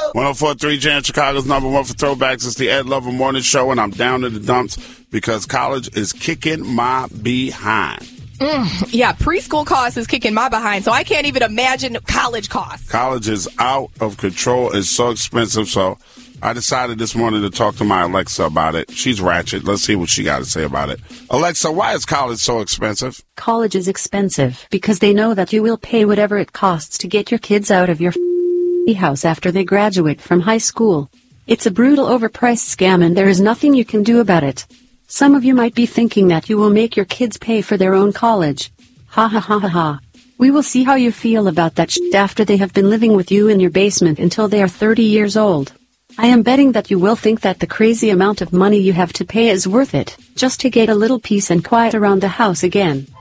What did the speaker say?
104.3 Jam, Chicago's number one for throwbacks. It's the Ed Lover Morning Show, and I'm down in the dumps because college is kicking my behind. Yeah, preschool costs is kicking my behind, so I can't even imagine college costs. College is out of control. It's so expensive, so I decided this morning to talk to my Alexa about it. She's ratchet. Let's see what she got to say about it. Alexa, why is college so expensive? College is expensive because they know that you will pay whatever it costs to get your kids out of your house after they graduate from high school. It's a brutal overpriced scam, and there is nothing you can do about it. Some of you might be thinking that you will make your kids pay for their own college. Ha ha ha ha ha. We will see how you feel about that after they have been living with you in your basement until they are 30 years old. I am betting that you will think that the crazy amount of money you have to pay is worth it, just to get a little peace and quiet around the house again.